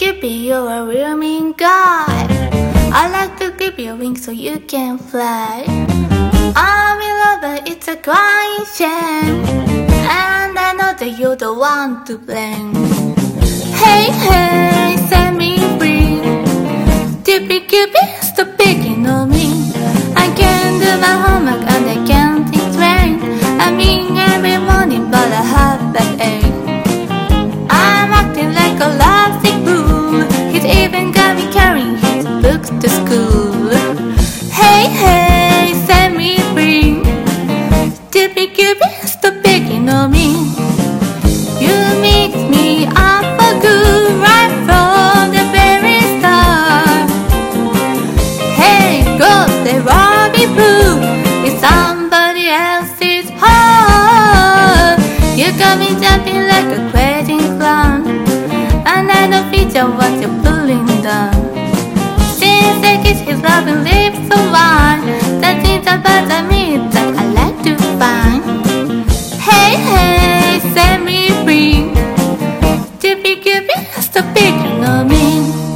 Cupid, you're a real mean guy. I like to give you wings so you can fly. I'm in love, but it's a crying shame, and I know that you're the one to blame. Hey, hey, set me free. Cupid, Cupid, stop picking on me. I can't do my homework and I can't think straight. I mean every morning, but I have backache. I'm acting like a lovesick fool. He's even got me carrying his books to school. Hey, hey, set me free. Cupid, Cupid, stop picking on me. You mix me up for good right from the very start. Hey, go say Robbie Boo, it's somebody else's heart. You got me jumping like a crazy clown, and I don't feature what you're pulling down. Seems like it's his loving lips so wide. That things about me that I like to find. Hey, hey, set me free. Cupid, Cupid, stop picking on me.